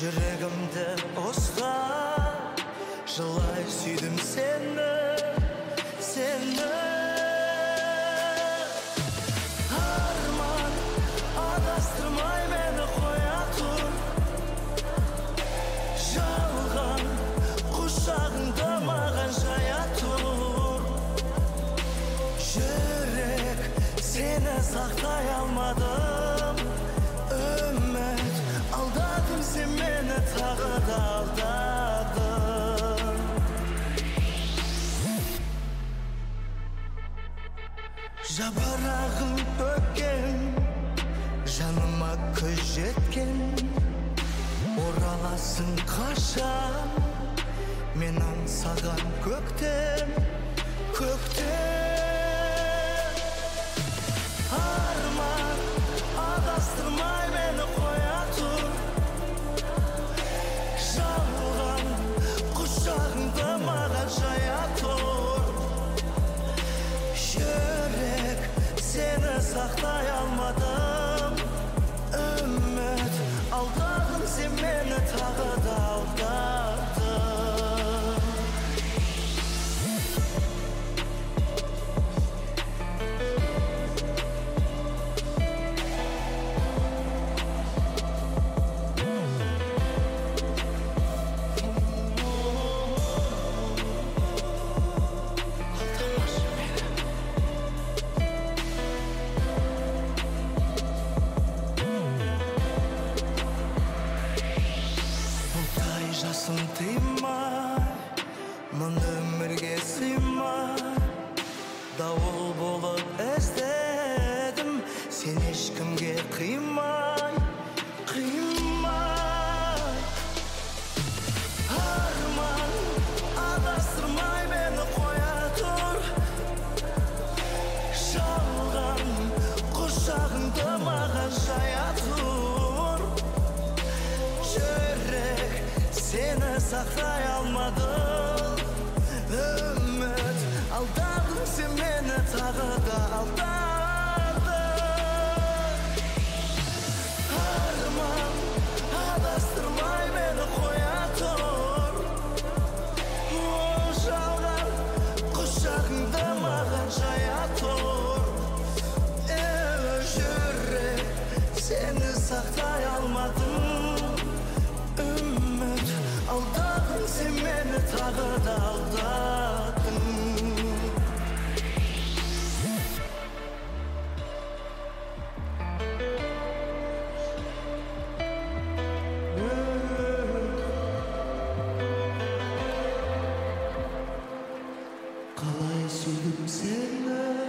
жүрегімді ұста, жылай сүйдім сені, сені. Арман, адастырмай мені қоя тұр, жалған құшағыңды маған жая тұр. Жүрек, сені сақтай алмадым, үміт, алдадың сен мені, тағы да алдадың. Жапырағым өпкен, жаныма күз жеткен, ораласың қашан, мен аңсаған көктем, көктем. Арман, адастырмай мені қоя тұр, жалған құшағыңды маған жая тұр. Жүрек, сені сақтай алмадым, үміт, алдадың сен мені, тағы да алдадың. Жасым тыймай, мұны өмірге сыймай, дауыл болып іздедім, сен ешкімге қимай, қимай. Арман, адастырмай мені қоя тұр, жалған құшағыңды маған жая тұр. Жүрек, сені сақтай алмадым, үміт, алдадың сен мені, тағы да алдадың. Арман, адастырмай мені қоя тұр, жалған құшағыңды маған жая тұр. Жүрек, сені сақтай алмадым, алдадың сен мені, тағы да алдадың. Қалай сүйдім сені,